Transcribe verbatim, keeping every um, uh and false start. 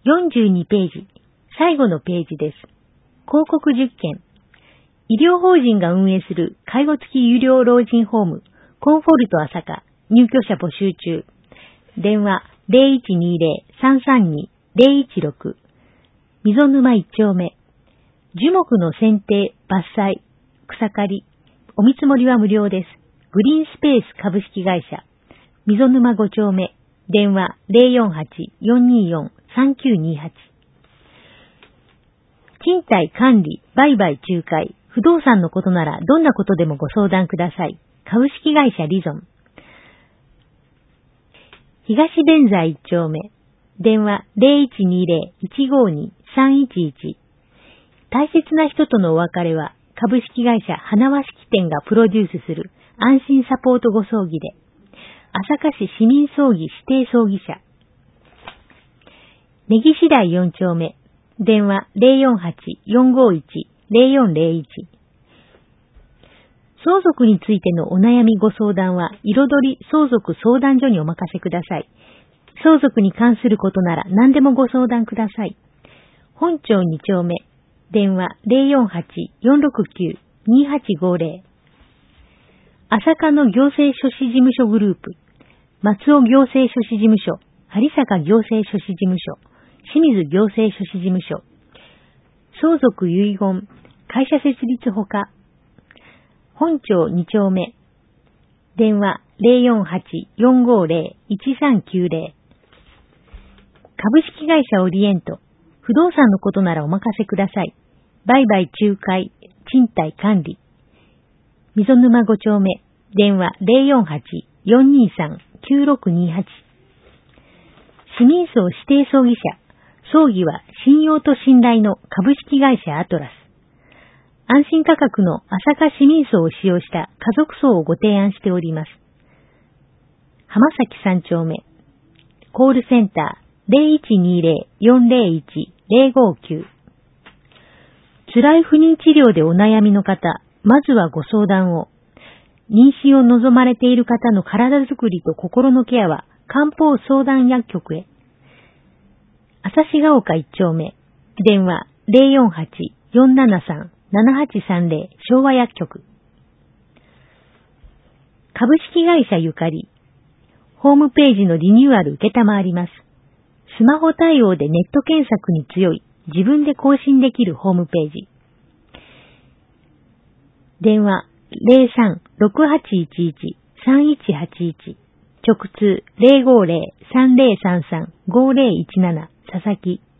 よんじゅうにページ、最後のページです。広告じゅっけん。医療法人が運営する介護付き有料老人ホーム、コンフォルト朝霞、入居者募集中。電話 ゼロいちにゼロ さんさんに ゼロいちろく。溝沼いち丁目。樹木の剪定、伐採、草刈り、お見積もりは無料です。グリーンスペース株式会社。溝沼ご丁目。電話 ゼロよんはち よんにーよん さんきゅうにーはち。賃貸管理、売買仲介、不動産のことならどんなことでもご相談ください。株式会社リゾン。東弁財いち丁目。電話 ゼロいちにゼロ いちごに さんいちいち。大切な人とのお別れは株式会社花輪式店がプロデュースする安心サポートご葬儀で。朝霞市市民葬儀指定葬儀社。根岸台よん丁目。電話 ゼロよんはち よんごいち ゼロよんゼロいち。相続についてのお悩みご相談は、彩り相続相談所にお任せください。相続に関することなら何でもご相談ください。本町に丁目。電話 ゼロよんはち よんろくきゅう にはちごゼロ。朝霞の行政書士事務所グループ。松尾行政書士事務所、有坂行政書士事務所、清水行政書士事務所。相続遺言、会社設立ほか。本町に丁目。電話 ゼロよんはち よんごゼロ いちさんきゅうゼロ。株式会社オリエント。不動産のことならお任せください。売買仲介、賃貸管理。溝沼ご丁目。電話 ゼロよんはち よんにーさん きゅうろくにーはち。市民葬指定葬儀社。葬儀は信用と信頼の株式会社アトラス。安心価格の朝霞市民葬を使用した家族葬をご提案しております。浜崎さん丁目。コールセンター ゼロいちにゼロ よんゼロいち ゼロごきゅう。辛い不妊治療でお悩みの方、まずはご相談を。妊娠を望まれている方の体づくりと心のケアは漢方相談薬局へ。朝霞ヶ丘いち丁目。電話 ゼロよんはち よんななさん ななはちさんゼロ 昭和薬局。株式会社ゆかり。ホームページのリニューアル受けたまわります。スマホ対応でネット検索に強い、自分で更新できるホームページ。電話 ゼロさん ろくはちいちいち さんいちはちいち。直通 ゼロごゼロ さんゼロさんさん ごゼロいちなな 佐々木。